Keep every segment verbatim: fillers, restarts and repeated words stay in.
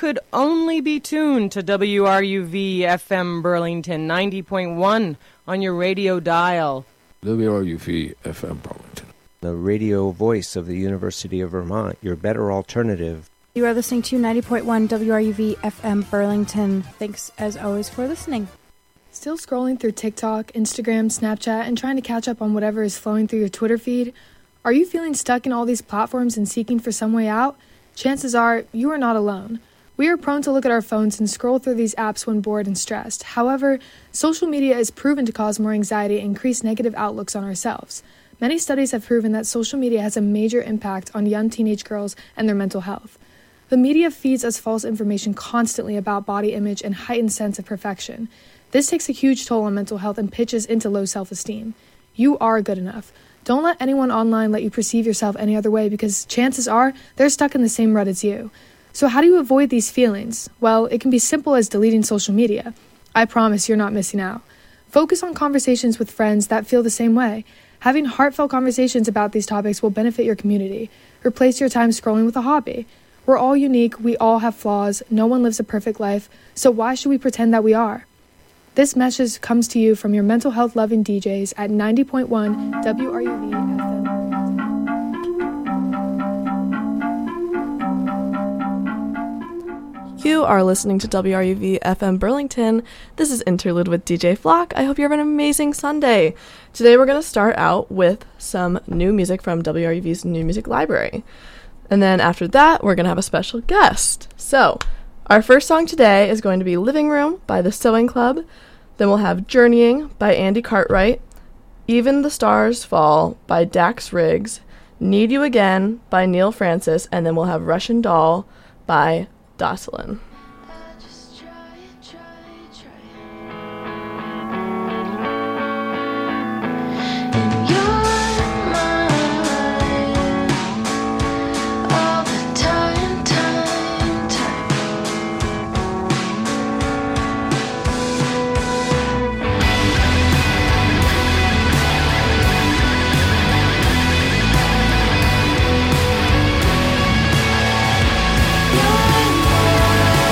could only be tuned to W R U V F M Burlington ninety point one on your radio dial. W R U V F M Burlington, the radio voice of the University of Vermont, your better alternative. You are listening to ninety point one W R U V F M Burlington. Thanks, as always, for listening. Still scrolling through TikTok, Instagram, Snapchat, and trying to catch up on whatever is flowing through your Twitter feed? Are you feeling stuck in all these platforms and seeking for some way out? Chances are, you are not alone. We are prone to look at our phones and scroll through these apps when bored and stressed. However, social media is proven to cause more anxiety and increase negative outlooks on ourselves. Many studies have proven that social media has a major impact on young teenage girls and their mental health. The media feeds us false information constantly about body image and heightened sense of perfection. This takes a huge toll on mental health and pitches into low self-esteem. You are good enough. Don't let anyone online let you perceive yourself any other way, because chances are they're stuck in the same rut as you. So how do you avoid these feelings? Well, it can be simple as deleting social media. I promise you're not missing out. Focus on conversations with friends that feel the same way. Having heartfelt conversations about these topics will benefit your community. Replace your time scrolling with a hobby. We're all unique, we all have flaws, no one lives a perfect life, so why should we pretend that we are? This message comes to you from your mental health loving D Js at ninety point one W R U V F M. You are listening to W R U V F M Burlington. This is Interlude with D J Flock. I hope you have an amazing Sunday. Today we're going to start out with some new music from W R U V's New Music Library. And then after that, we're going to have a special guest. So, our first song today is going to be Living Room by The Sewing Club. Then we'll have Journeying by Andy Cartwright. Even the Stars Fall by Dax Riggs. Need You Again by Neil Francis. And then we'll have Russian Doll by Jocelyn. You're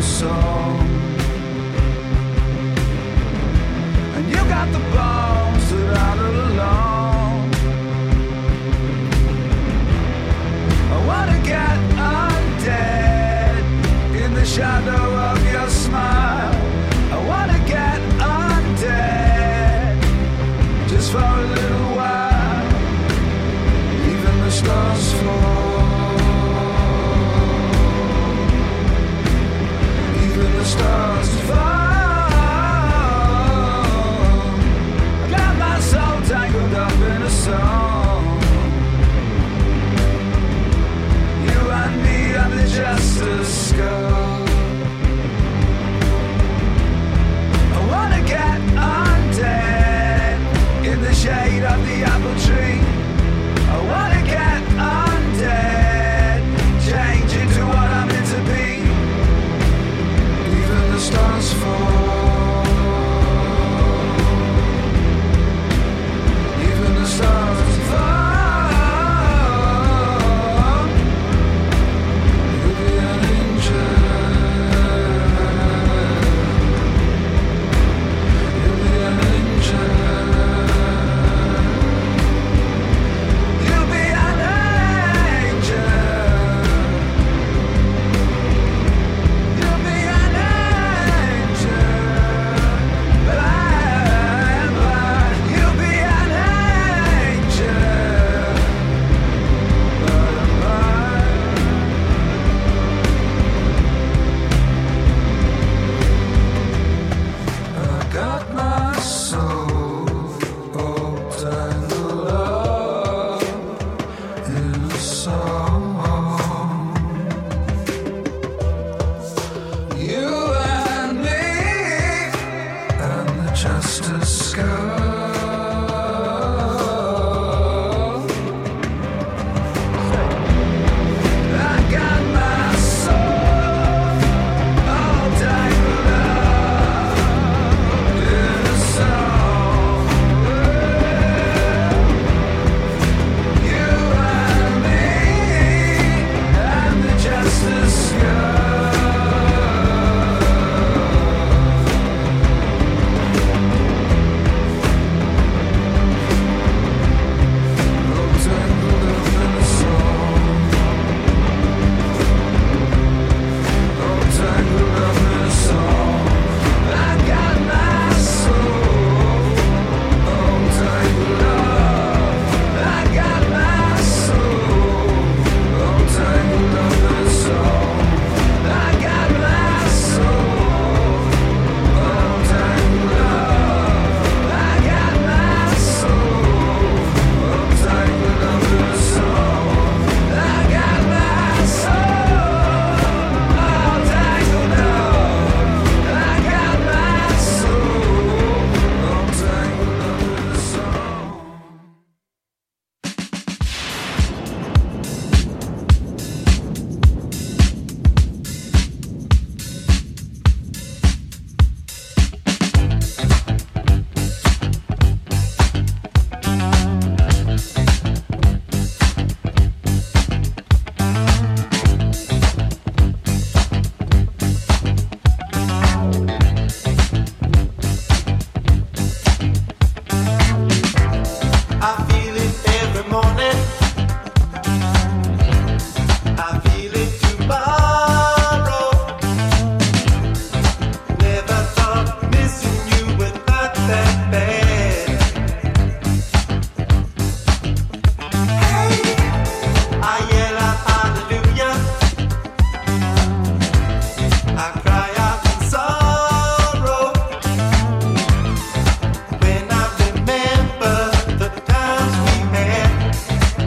a song. And you got the bones that are all alone. I wanna get undead in the shadow of your smile. I wanna get undead just for a little while. Even the stars fall. Even the stars fall. I got my soul tangled up in a song. You and me under just a skull. I wanna get undead in the shade of the apple tree. I wanna get undead, change into what I'm meant to be. Even the stars fall. Even the stars fall. You'll be an angel. You'll be an angel. You'll be an angel. You'll be an angel. But I am blind. You'll be an angel. But I'm blind. I got my soul all tangled up in a song. You and me and the justice skull. I got my soul all tangled up in a song. You and me and the justice all tangled up in a song. All tangled up in a song. I got my soul all tangled up. I got my soul all tangled up in a song. I got my soul all tangled up. I got my soul all tangled up in a song. I got my soul all tangled up. I got my soul all tangled up in a song. I feel it every morning. I feel it tomorrow. Never thought missing you was not that bad. Hey, I yell out hallelujah. I cry out in sorrow when I remember the times we had.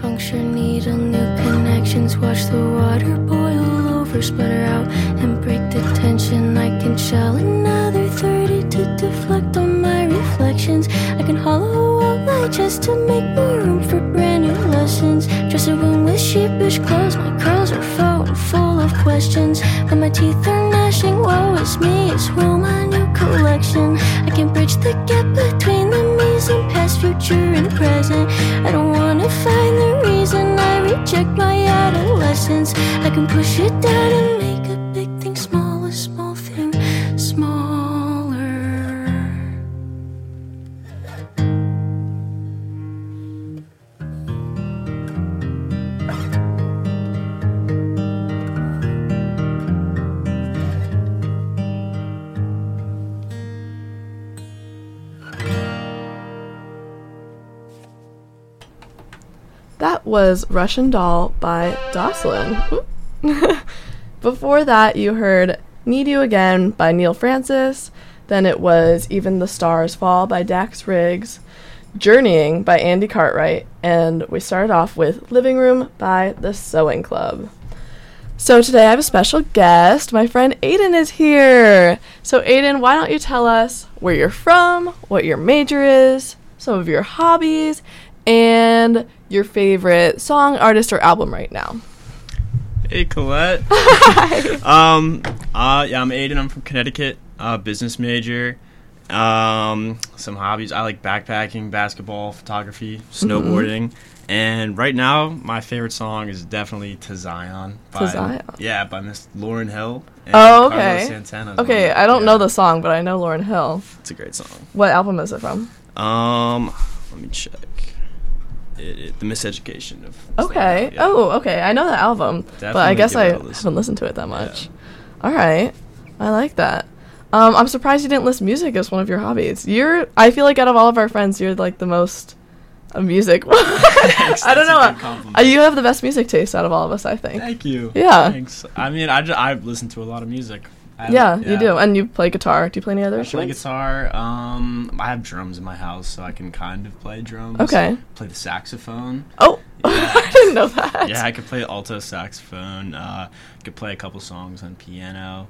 puncture needle, new connections. Watch the water boil over, sputter out and break the tension. I can shell another thirty to deflect on my reflections. I can hollow out my chest to make more room for brand new lessons. Dress a room with sheepish clothes, my curls are faux and full of questions. But my teeth are gnashing, woe is me, it's real my new collection. I can bridge the gap between the me's and past, future and present. I don't wanna find the reason I reject my adolescence. I can push it down and make a big thing small, a small thing smaller. That was Russian Doll by Dosslyn. Before that, you heard Need You Again by Neil Francis. Then it was Even the Stars Fall by Dax Riggs. Journeying by Andy Cartwright. And we started off with Living Room by The Sewing Club. So today I have a special guest. My friend Aiden is here. So Aiden, why don't you tell us where you're from, what your major is, some of your hobbies, and your favorite song, artist, or album right now. Hey, Colette. Hi. um, uh, yeah, I'm Aiden. I'm from Connecticut. Uh, business major. Um, some hobbies. I like backpacking, basketball, photography, snowboarding. Mm-hmm. And right now, my favorite song is definitely To Zion. By, To Zion? Yeah, by Miss Lauryn Hill. And Oh, okay. Carlos Santana. Okay, I don't yeah. know the song, but I know Lauryn Hill. It's a great song. What album is it from? Um, let me check. It, it, the Miseducation of okay yeah. Oh okay, I know that album. Definitely, but I guess I haven't listened to it that much. Yeah. All right, I like that. um I'm surprised you didn't list music as one of your hobbies. You're I feel like out of all of our friends, you're like the most uh, music Thanks, I don't know uh, you have the best music taste out of all of us, I think. Thank you. Yeah, thanks. I mean, I, just, I listen to a lot of music. Yeah, yeah, you do. And you play guitar. Do you play any other I instruments? play guitar. Um, I have drums in my house, so I can kind of play drums. Okay. Play the saxophone. Oh, yeah. I didn't know that. Yeah, I could play alto saxophone. Uh, I could play a couple songs on piano,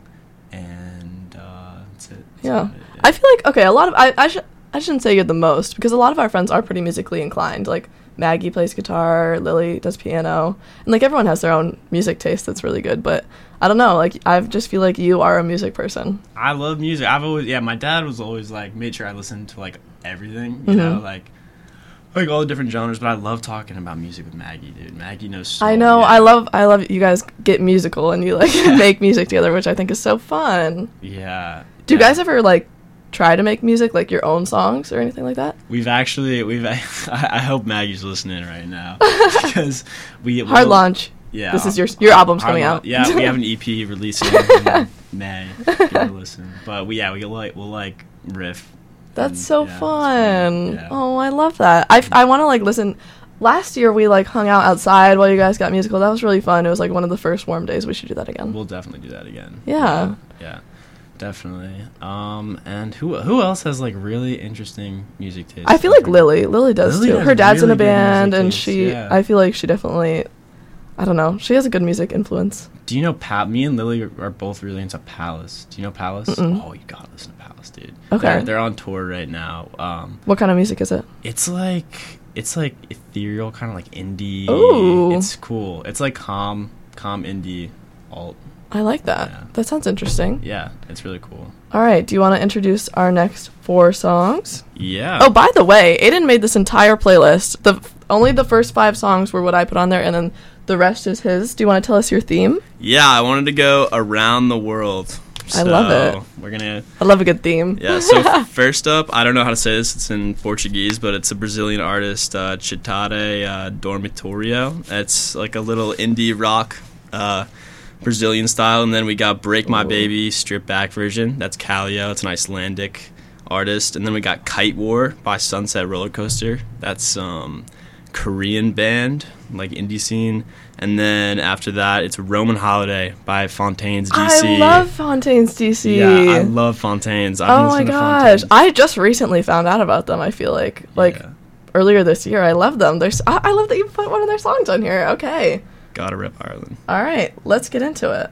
and uh, that's it. That's yeah. it. yeah. I feel like, okay, a lot of, I, I, sh- I shouldn't say you're the most, because a lot of our friends are pretty musically inclined. Like, Maggie plays guitar, Lily does piano, and like everyone has their own music taste that's really good, but I don't know, like I just feel like you are a music person. I love music. I've always, yeah, my dad was always like, made sure I listened to like everything, you mm-hmm. know, like like all the different genres, but I love talking about music with Maggie, dude. Maggie knows so I know, yeah. I love, I love you guys get musical and you like make music together, which I think is so fun. Yeah. Do yeah. you guys ever like try to make music, like your own songs or anything like that? We've actually, we've. I, I hope Maggie's listening right now because we hard we'll, launch. Yeah, this is your your hard, album's hard coming la- out. Yeah, we have an E P releasing in May. Give it a listen, but we yeah we like we'll like riff. That's and, so yeah, fun. Yeah. Oh, I love that. I I want to like listen. Last year we like hung out outside while you guys got musical. That was really fun. It was like one of the first warm days. We should do that again. We'll definitely do that again. Yeah. Yeah. yeah. Definitely. Um, and who who else has like really interesting music taste? I feel like Lily. Lily does Lily too. has Her dad's really in a band, and taste, she. yeah. I feel like she definitely. I don't know. She has a good music influence. Do you know pa- me and Lily are, are both really into Palace. Do you know Palace? Mm-mm. Oh, you gotta listen to Palace, dude. Okay. They're, they're on tour right now. Um, what kind of music is it? It's like it's like ethereal, kind of like indie. Ooh. It's cool. It's like calm, calm indie alt. I like that. Yeah. That sounds interesting. Yeah, it's really cool. All right. Do you want to introduce our next four songs? Yeah. Oh, by the way, Aiden made this entire playlist. The only the first five songs were what I put on there, and then the rest is his. Do you want to tell us your theme? Yeah, I wanted to go around the world. I love it. We're gonna. I love a good theme. Yeah. So f- first up, I don't know how to say this. It's in Portuguese, but it's a Brazilian artist, uh, Chitare uh, Dormitorio. It's like a little indie rock, uh, Brazilian style. And then we got Break My Ooh. Baby, stripped back version. That's Kallio. It's an Icelandic artist. And then we got Kite War by Sunset Roller Coaster. That's um, Korean band, like indie scene. And then after that, it's Roman Holiday by Fontaines D C. I love Fontaines D C. Yeah, I love Fontaines. I've been Oh my listening to gosh. Fontaines. I just recently found out about them, I feel like. Like, Yeah. earlier this year. I love them. There's I, I love that you put one of their songs on here. Okay. Gotta rip Ireland. All right, let's get into it.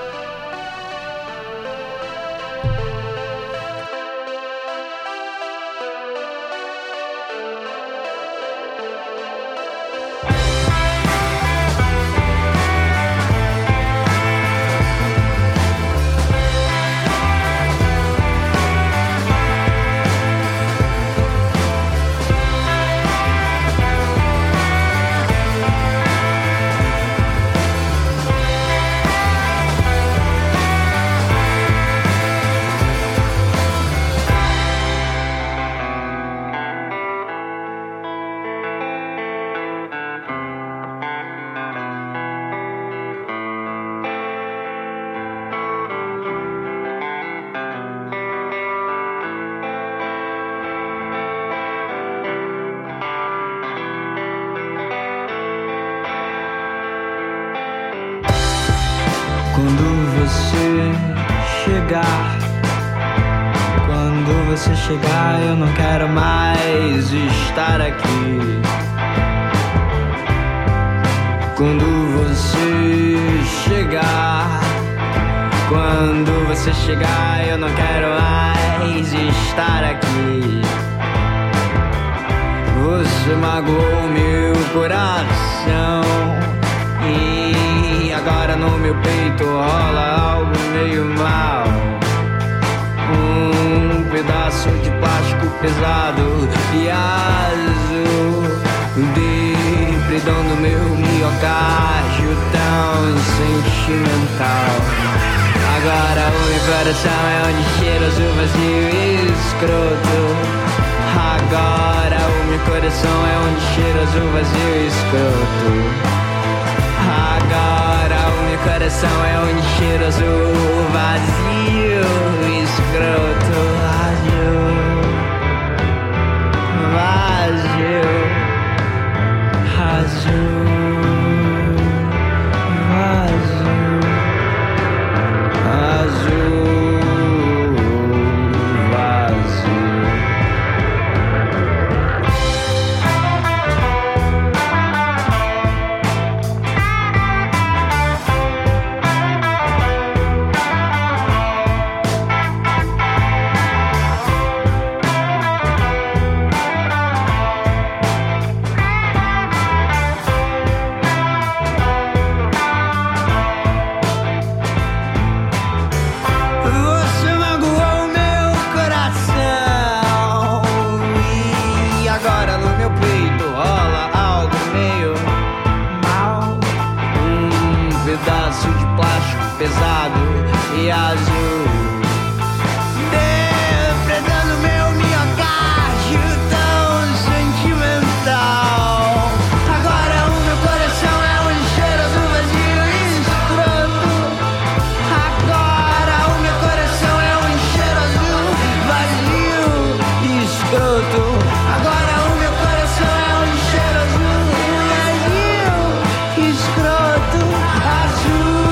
Quando você chegar, quando você chegar, eu não quero mais estar aqui. Quando você chegar, quando você chegar, eu não quero mais estar aqui. Você magoou meu coração e agora no meu peito rola algo meio mal. Um pedaço de plástico pesado e azul, depredando meu miocárdio tão sentimental. Agora o meu coração é onde cheira o vazio e escroto. Agora o meu coração é onde cheira o vazio e escroto. Agora o meu coração é onde cheira o vazio e escroto. Vazio, vazio, vazio. Pesado e azul, depredando meu miocárdio tão sentimental. Agora o meu coração é onde cheira o vazio e escroto. Agora o meu coração é onde cheira o vazio e escroto. Agora o meu coração é onde cheira o vazio e escroto. Azul.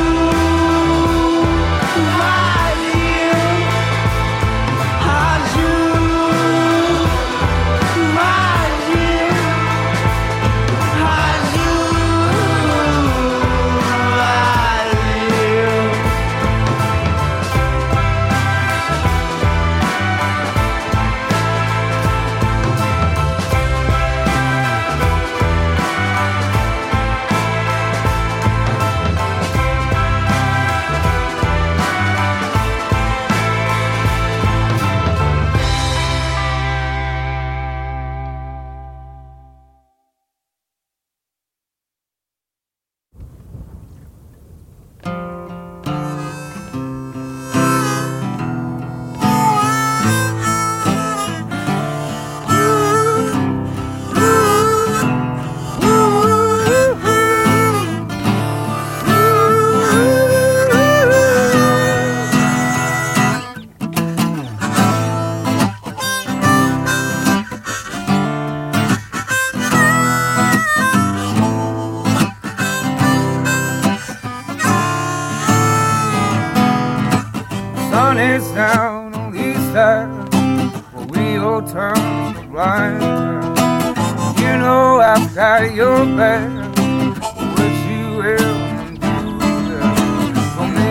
sun is down on the east side, where we all turn the blind. know I've got your back. What you will do for me,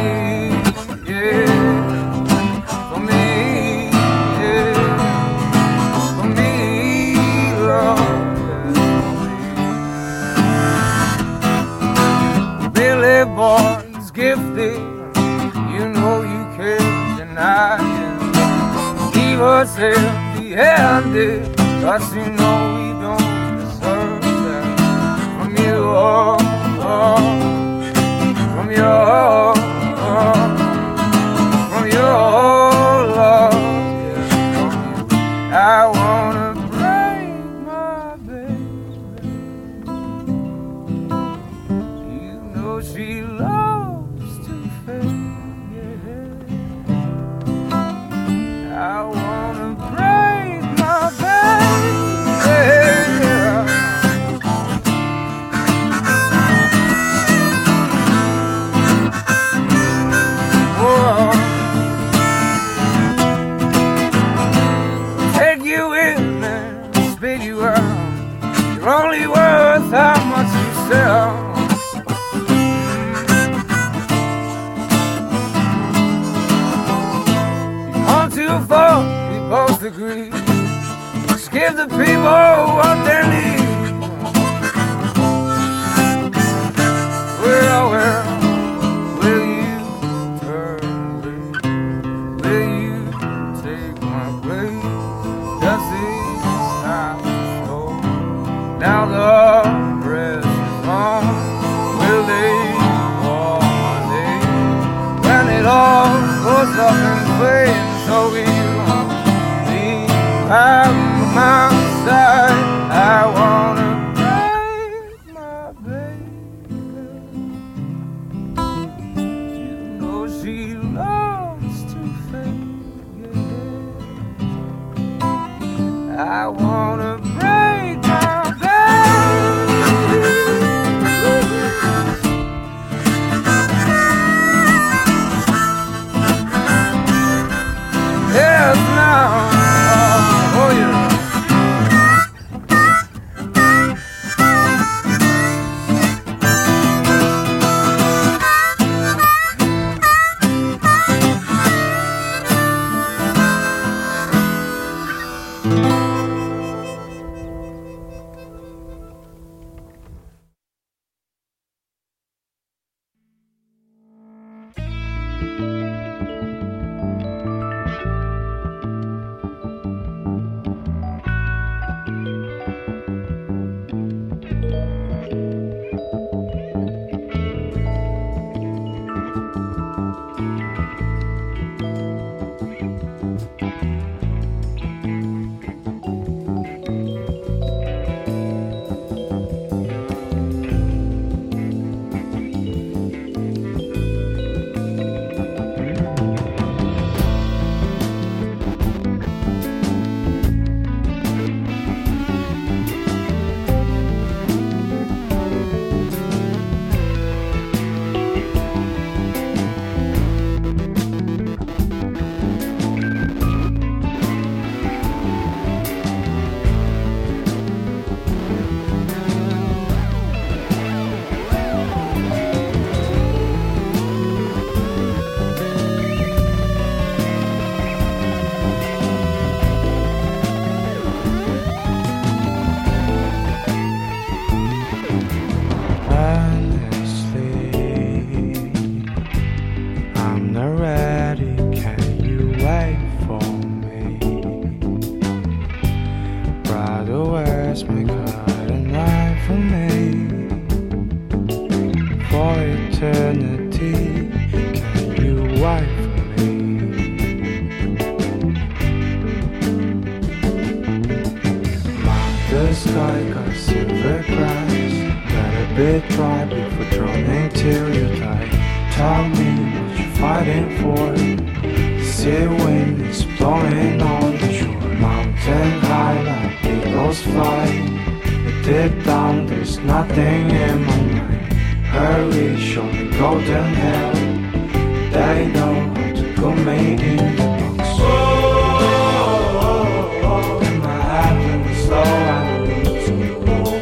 yeah, for me, yeah, for me, Lord, yeah, Billy Boy's gifted, you know you can't deny it. Leave us empty-handed, 'cause you know we don't deserve that. From you, oh, oh, from your, oh, from your love, yeah, from you. I wanna break my baby. You know she loves to fake, yeah. I wanna break my baby. Take you in and spit you out. You're only worth how much you sell. You've gone too far, we both agree. Just give the people what they need. Well, well, will you turn away? Will you take my place? Does it stop so? Now the rest is on. Will they call my name? When it all goes up in flames, so will you be by my side? I wanna break my baby. You know she loves to fake, yeah. I wanna break my baby. Yes, now, oh yeah. Oh, and my heart was slow and loose.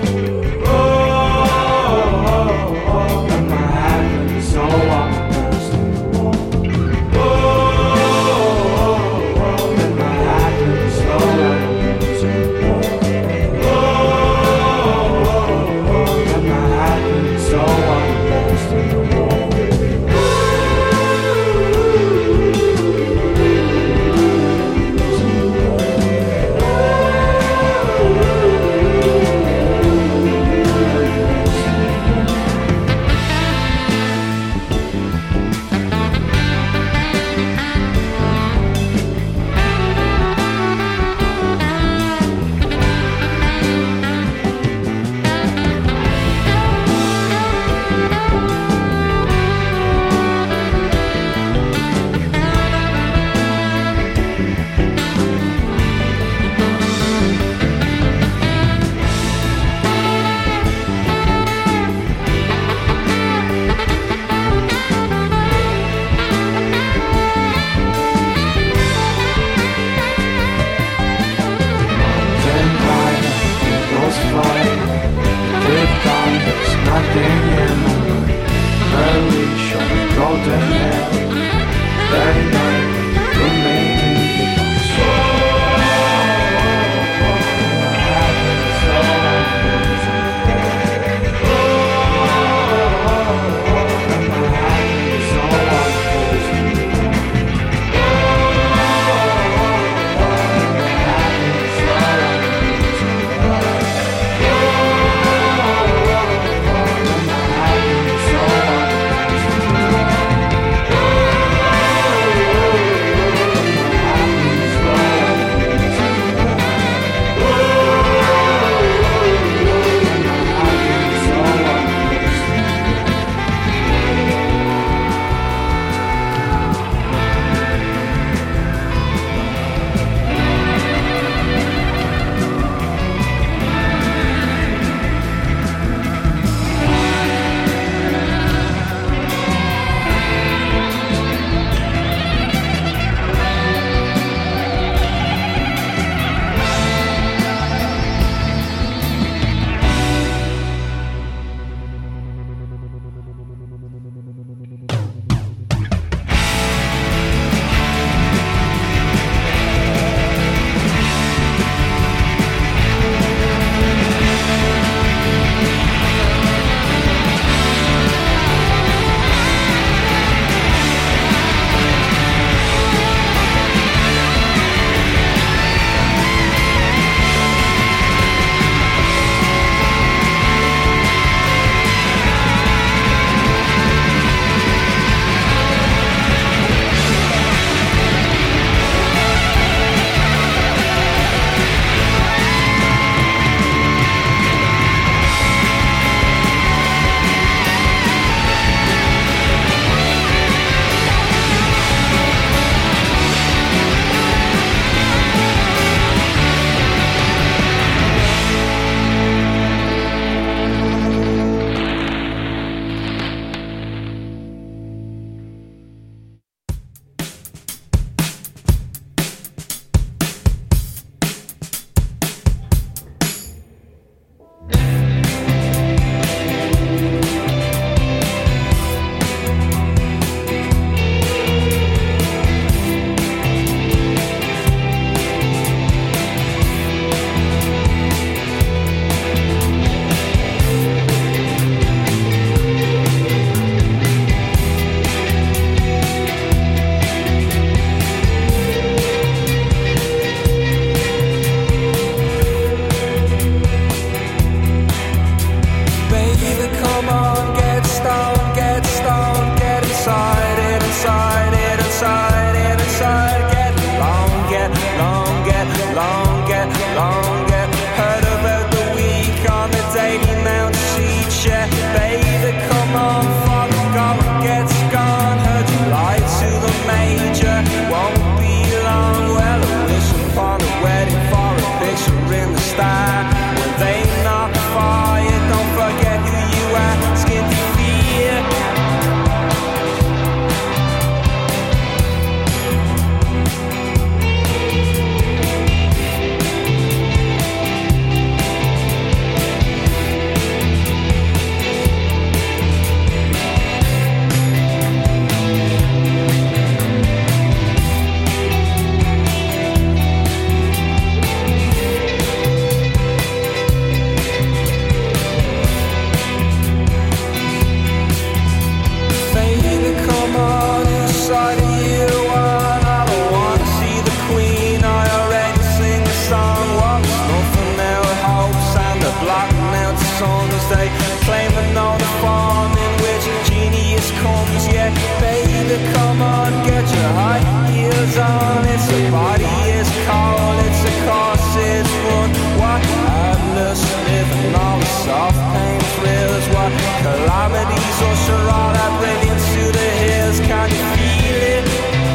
breeze comes, yeah. Baby, come on, get your high heels on. It's a body, it's cold, it's a course, it's fun. What madness, living all the soft pain thrills. What calamities usher all that brilliance to the hills. Can you feel it?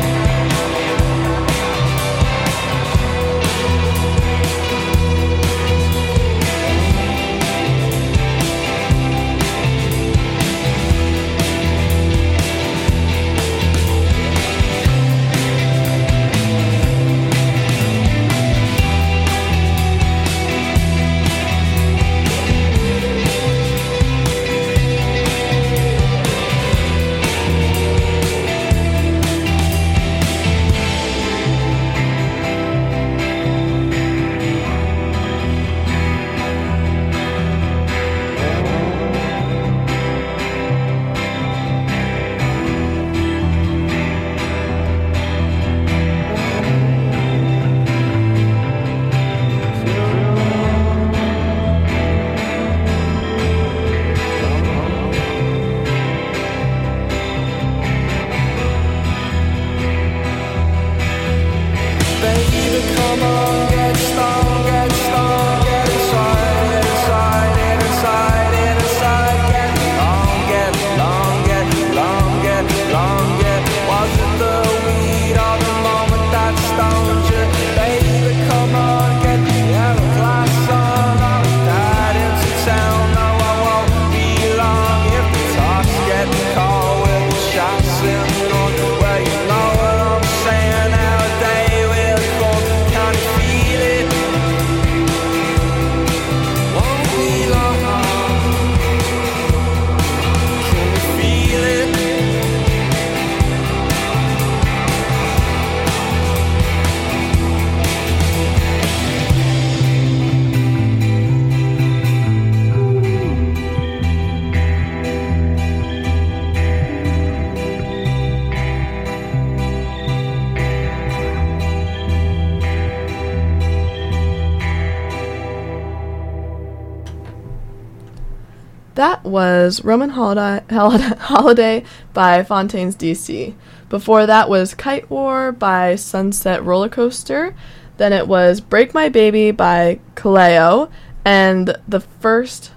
That was Roman Holiday, Holiday by Fontaines D C. Before that was Kite War by Sunset Rollercoaster. Then it was Break My Baby by Kaleo. And the first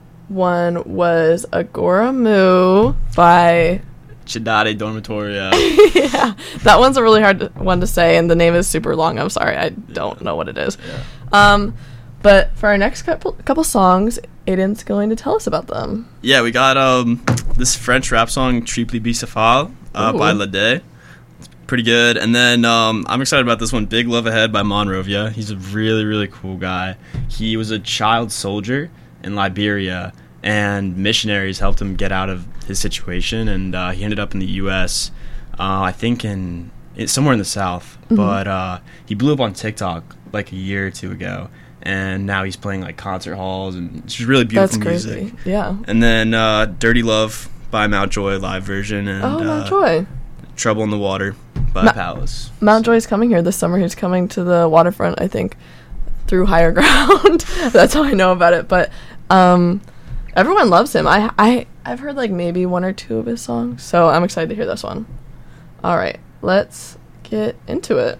one was Agora Moo by Ciudade Dormitoria. Yeah, that one's a really hard one to say, and the name is super long. I'm sorry, I don't know what it is. Yeah. Um, but for our next couple couple songs, Aiden's going to tell us about them. Yeah, we got um this French rap song Triple Bicéphale uh, by Lede. It's pretty good. And then um, I'm excited about this one, Big Love Ahead by Monrovia. He's a really, really cool guy. He was a child soldier in Liberia, and missionaries helped him get out of his situation, and uh, he ended up in the U S, uh, I think in it's somewhere in the South, mm-hmm. but uh, he blew up on TikTok like a year or two ago, and now he's playing like concert halls, and it's just really beautiful That's music. Crazy. Yeah. And then uh, Dirty Love by Mountjoy live version, and oh, uh, Mountjoy. Trouble in the Water by Ma- Palace. Mountjoy's coming here this summer. He's coming to the waterfront, I think, through Higher Ground. That's how I know about it. But um, everyone loves him. I I I've heard like maybe one or two of his songs, so I'm excited to hear this one. All right, let's get into it.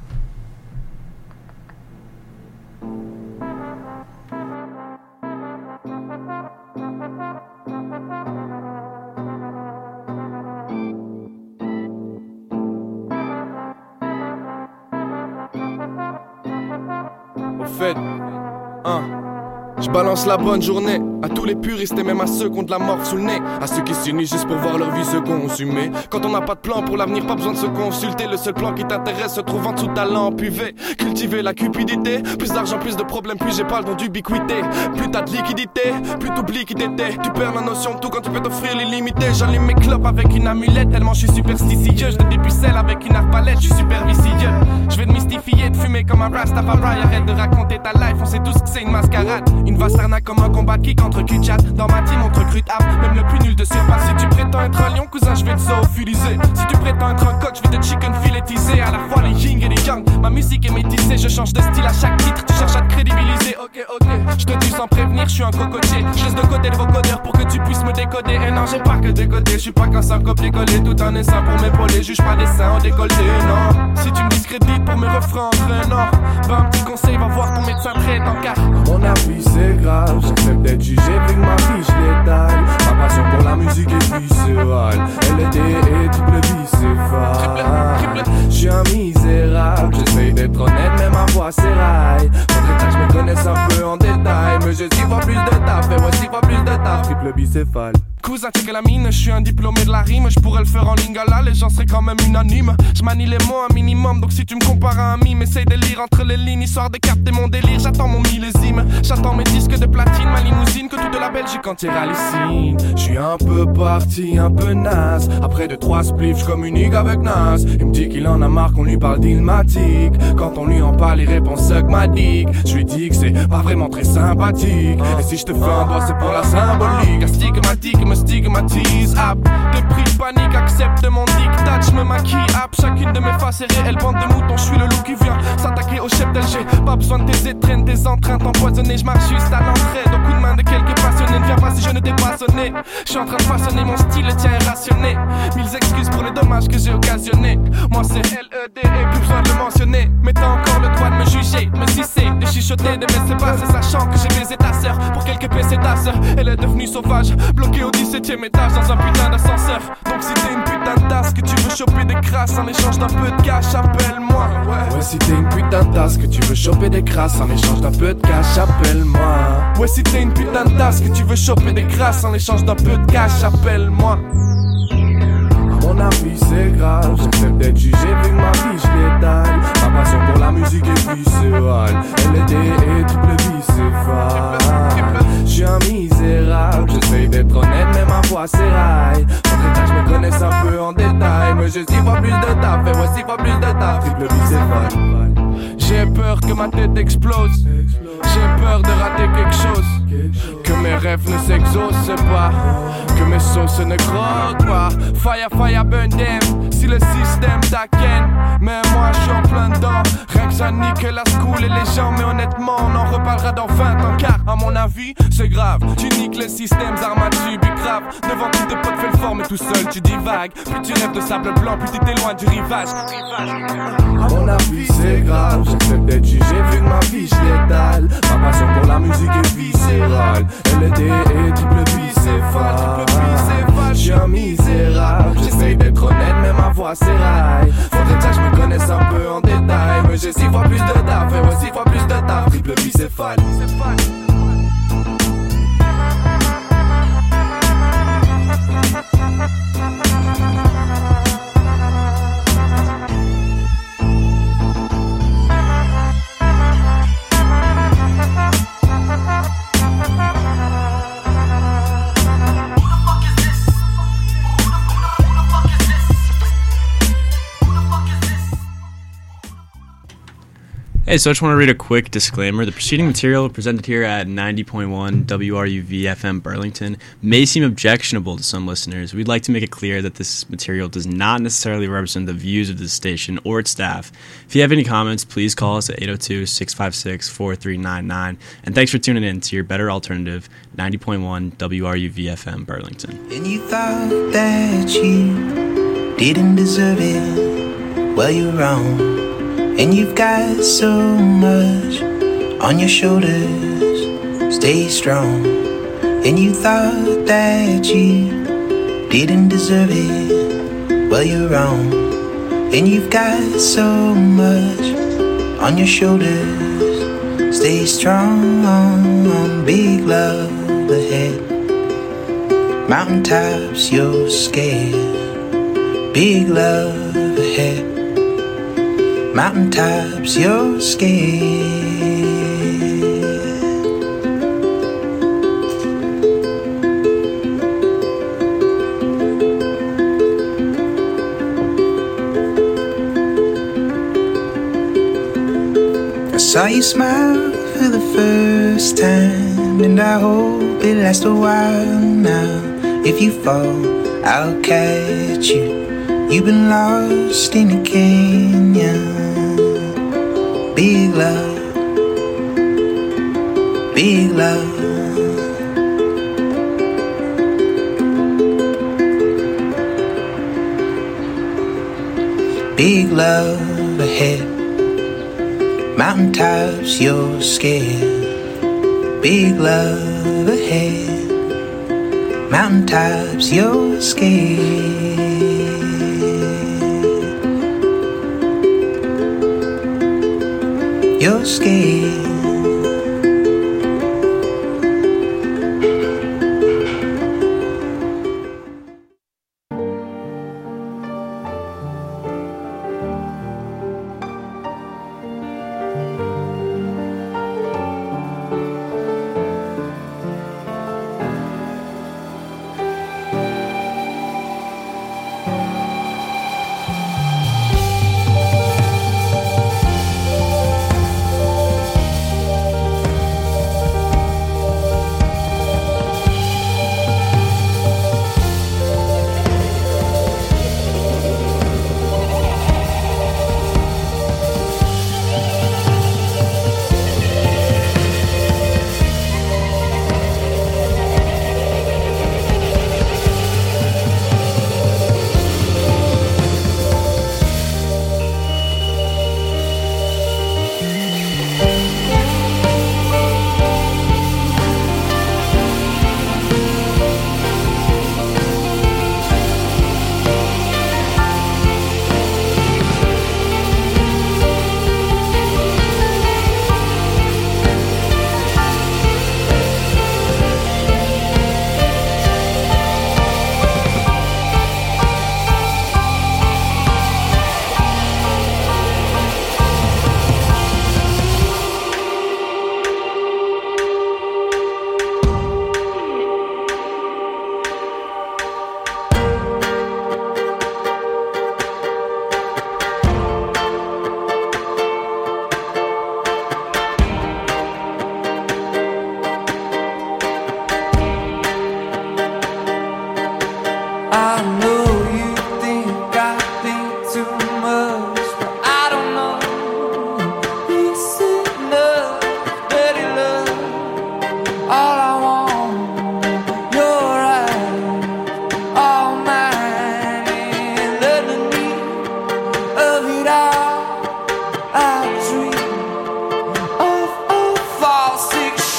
Au fait, hein, je balance la bonne journée à tous les puristes et même à ceux qui ont de la mort sous le nez, à ceux qui s'unissent juste pour voir leur vie se consumer. Quand on n'a pas de plan pour l'avenir, pas besoin de se consulter. Le seul plan qui t'intéresse se trouve en dessous de ta lampe U V. Cultiver la cupidité, plus d'argent, plus de problèmes, plus j'ai pas le don d'ubiquité. Plus t'as de liquidité, plus t'oublies qui t'étais. Tu perds la notion de tout quand tu peux t'offrir l'illimité. J'allume mes clopes avec une amulette, tellement je suis superstitieux. Je te dépucelle avec une arbalète, je suis super vicieux. Je vais te mystifier, de fumer comme un Rastafari. Arrête de raconter ta life, on sait tous que c'est une mascarade. Une vaste arnaque comme un combat de kick entre cul-chat. Dans ma team on te recrute app, même le plus nul de surpasse. Si tu prétends être un lion, cousin, je vais te zoophilisé. Si tu prétends être un coq, je vais te chicken filétiser. À la fois les yin et les yang, young. Ma musique est métissée, je change de style à chaque titre. Tu cherches à te crédibiliser, ok, ok. Je te dis sans prévenir, je suis un cocotier. Je laisse de côté le vocodeur pour que tu puisses me décoder. Et non, j'ai pas que décoder, je suis pas qu'un simple copier-coller. Tout un essaim pour m'épauler, juge pas des seins en décolleté, non. Si tu me discrédites pour mes refrains entraînants, ben un petit conseil, va voir ton médecin traitant car mon avis c'est grave, j'accepte d'être jugé vu que ma vie je l'étale. Ma passion pour la musique est viscérale, L E D et triple bicéphale. J'suis un misérable, j'essaye d'être honnête mais ma voix s'éraille. Faudrait que je me connaisse un peu en détail, mais j'ai six fois plus de taf et moi six fois plus de taf. Triple bicéphale. Cousin, check la mine, je suis un diplômé de la rime. Je pourrais le faire en lingala, les gens seraient quand même unanimes. Je manie les mots un minimum, donc si tu me compares à un mime, essaye de lire entre les lignes, histoire de capter mon délire. J'attends mon millésime, j'attends mes disques de platine, ma limousine, que tout de la Belgique entière hallucine. Je suis un peu parti, un peu naze. Après deux trois spliffs, je communique avec Nas. Il me dit qu'il en a marre qu'on lui parle d'ilmatique. Quand on lui en parle, il répond sugmatique. Je lui dis que c'est pas vraiment très sympathique. Et si je te fais un doigt, c'est pour la symbolique. Astigmatique, me stigmatise, app. Des prix de panique, accepte mon dictat. Je me maquille, app. Chacune de mes faces est réelle. Bande de moutons, je suis le loup qui vient s'attaquer au chef d'L G. Pas besoin de tes étrennes, tes entraintes empoisonnées. Je marche juste à l'entrée. D'un coup de main de quelques passionnés. Ne viens pas si je ne t'ai pas sonné. Je suis en train de façonner mon style, le tien est rationné. Mille excuses pour les dommages que j'ai occasionnés. Moi c'est L E D et plus besoin de le mentionner. Mais t'as encore le droit de me juger, de me sucer, de chuchoter, de me laisser passer, sachant que j'ai baisé ta sœur. Pour quelques P C ta sœur, elle est devenue sauvage, bloquée au dix-septième étage dans un putain d'ascenseur. Donc si t'es une putain de tasse que tu veux choper des crasses en échange d'un peu de cash, appelle-moi. Ouais, ouais si t'es une putain de tasse que tu veux choper des crasses en échange d'un peu de cash, appelle-moi. Ouais si t'es une putain de tasse que tu veux choper des crasses en échange d'un peu de cash, appelle-moi. Mon avis c'est grave, j'accepte d'être jugé vu que ma vie je l'étale. Ma passion pour la musique est viscérale, L E D et triple bicéphale. J'suis un misérable, j'essaye d'être honnête mais ma voix s'éraille. Faudrait que je me connaisse un peu en détail, mais j'ai six fois plus de taf et moi six fois plus de taf. Triple bicéphale. J'ai peur que ma tête explose, j'ai peur de rater quelque chose, que mes rêves ne s'exaucent pas, que mes sauces ne croquent pas. Fire, fire, burn them, si le système t'aken. Mais moi je suis en plein dedans, rien que ça nique la school et les gens. Mais honnêtement on en reparlera dans vingt ans, car à mon avis c'est grave. Tu niques les systèmes, armatures, grave. Devant tous tes potes fais le fort mais tout seul tu divagues. Plus tu rêves de sable blanc, plus tu t'éloignes du rivage. À mon avis c'est grave, j'accepte d'être jugé vu que ma vie je l'étale. Ma passion pour la musique est viscérale, L E D et triple bicéphale. J'suis un misérable, j'essaye d'être honnête mais ma voix s'éraille. Faudrait que je me connaisse un peu en détail, mais j'ai six fois plus de taf et moi six fois plus de taf. Triple bicéphale. Hey, so I just want to read a quick disclaimer. The preceding material presented here at ninety point one W R U V F M Burlington may seem objectionable to some listeners. We'd like to make it clear that this material does not necessarily represent the views of the station or its staff. If you have any comments, please call us at eight oh two, six five six, four three nine nine. And thanks for tuning in to your better alternative, ninety point one W R U V F M Burlington. And you thought that you didn't deserve it. Well, you're wrong. And you've got so much on your shoulders. Stay strong. And you thought that you didn't deserve it. Well, you're wrong. And you've got so much on your shoulders. Stay strong. Big love ahead. Mountaintops, you're scared. Big love ahead. Mountaintops, you're scared. I saw you smile for the first time, and I hope it lasts a while now. If you fall, I'll catch you. You've been lost in a canyon. big love, big love. Big love ahead, mountaintops you're scared. Big love ahead, mountaintops you're scared. You're scared.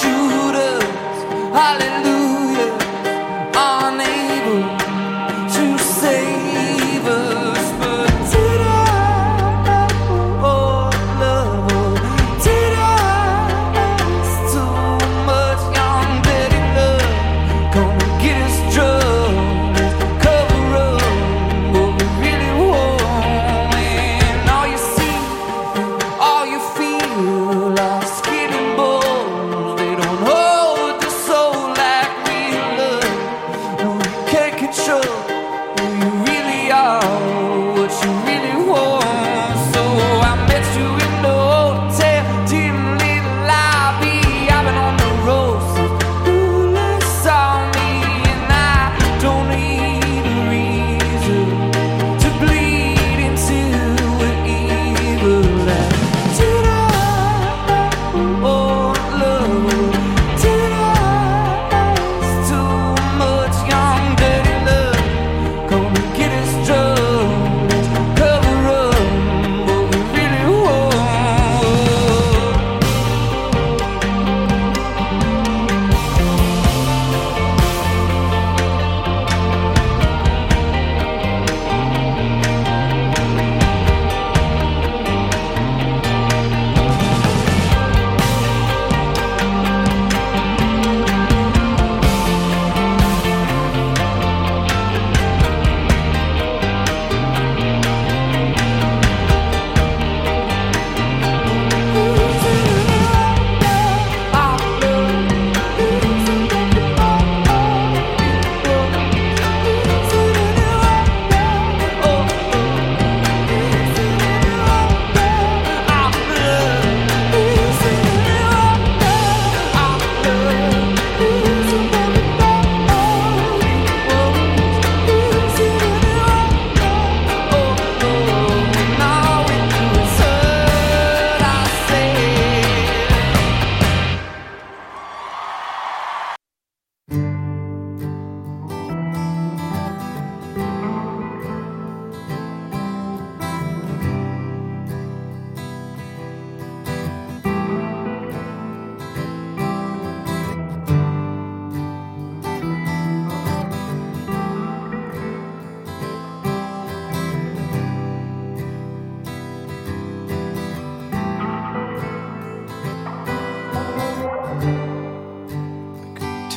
Hallelujah, unable to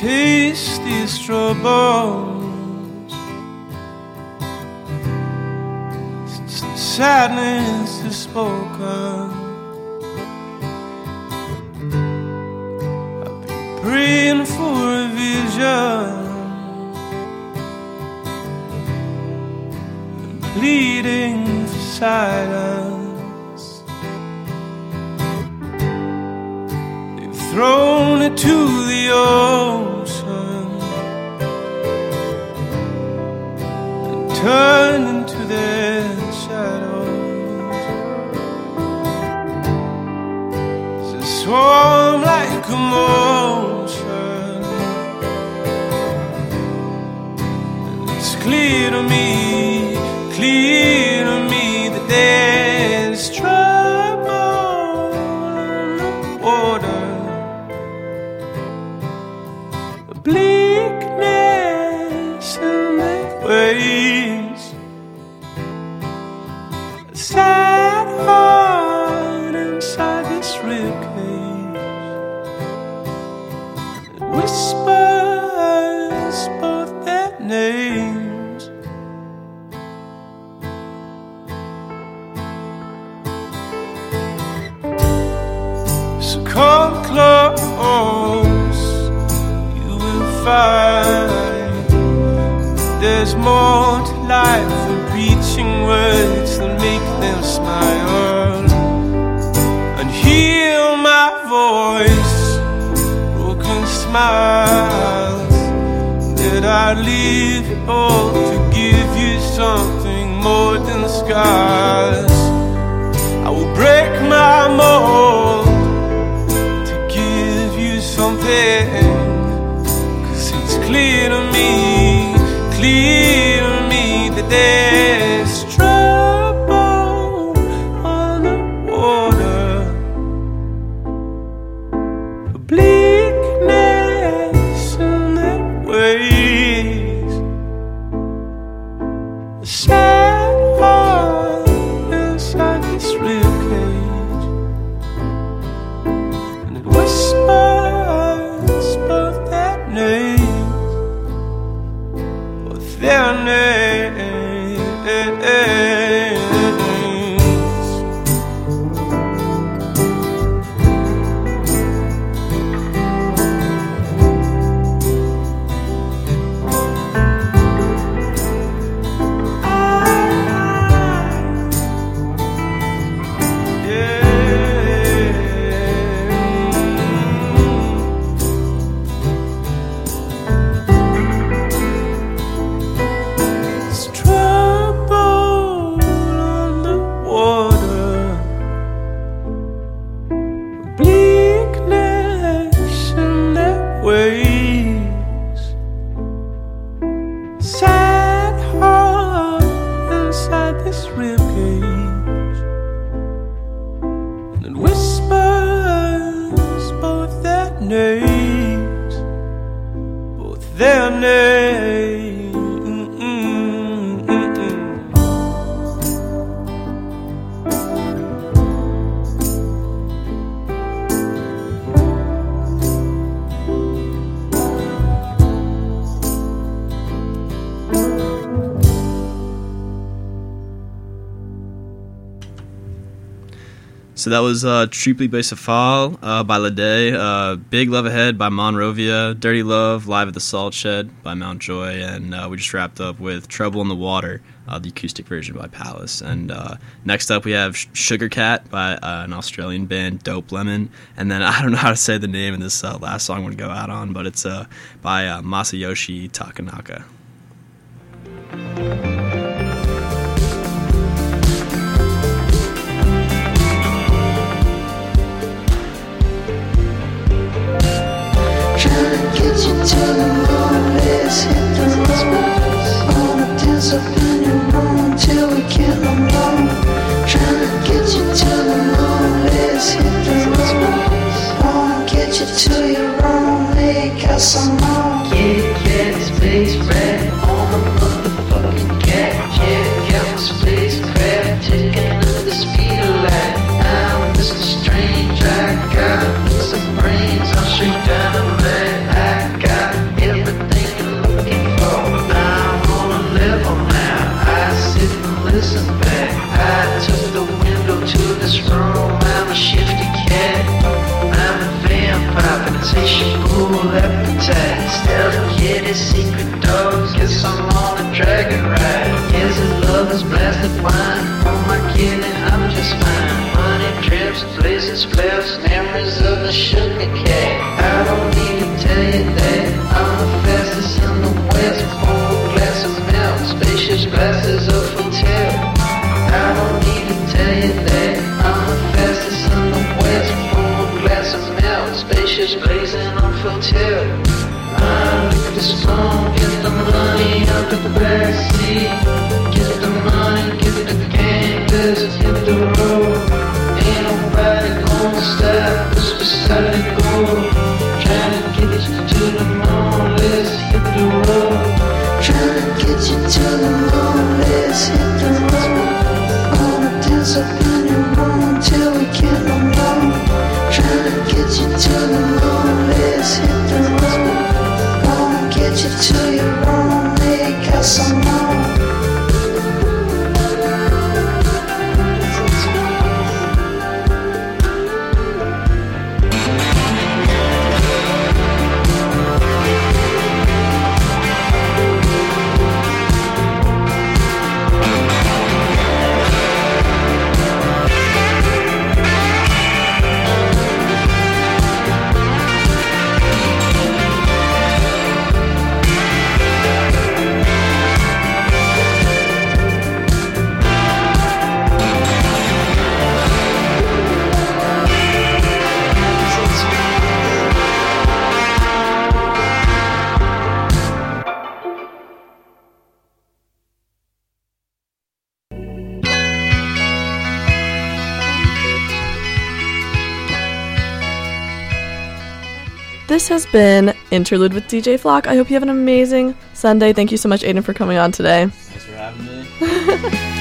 taste these troubles. Since the sadness is spoken, I've been praying for a vision and pleading for silence. They've thrown it to the ocean and turned into their shadows. It's a swarm like commotion, and it's clear to me, clear to me that there's trouble in the water. Bleakness in the waves, a sad heart inside this ribcage. It whispers both their names. So come close, find there's more to life than reaching words that make them smile. And hear my voice, broken smiles, that I leave it all to give you something more than scars. I will break my mold to give you something. Clear to me, clear to me that there's trouble on the water. A bleakness in the waves, a sad heart inside this ribcage, and it whispers both their names. Their names. Names, both their names. So that was uh, Triple Bicefal uh, by Lede, uh, Big Love Ahead by Monrovia, Dirty Love Live at the Salt Shed by Mountjoy, and uh, we just wrapped up with Trouble in the Water, uh, the acoustic version by Palace. And uh, next up we have Sugar Cat by uh, an Australian band, Dope Lemon, and then I don't know how to say the name of this uh, last song I'm going to go out on, but it's uh, by uh, Masayoshi Takanaka. Get you to the moon, let's hit the road. Wanna dance up in your room till we get alone. Tryna get you to the moon, let's hit the road. Wanna get you to your room, make us some more. Kit Kat, Space Rat, lover's blasted wine. Oh my kidney, I'm just fine. Money drips, places flips, memories of the sugar cat. I don't need to tell you that I'm the fastest in the west. Pour a glass of milk, spacious glasses of hotel. I don't need to tell you that I'm the fastest in the west. Pour a glass of milk, spacious blazing on hotel. I look at the song, get the money up at the backseat. Get the money, get the canvas, hit the road. Ain't nobody gonna stop us beside the goal. Trying to get you to the moon, let's hit the road. Trying to get you to the moon, let's hit the road. Gonna dance up in your room till we can't no more. Trying to get you to the moon, let's hit the road. Get you to your room, make us some more. This has been Interlude with D J Flock. I hope you have an amazing Sunday. Thank you so much, Aiden, for coming on today. Thanks for having me.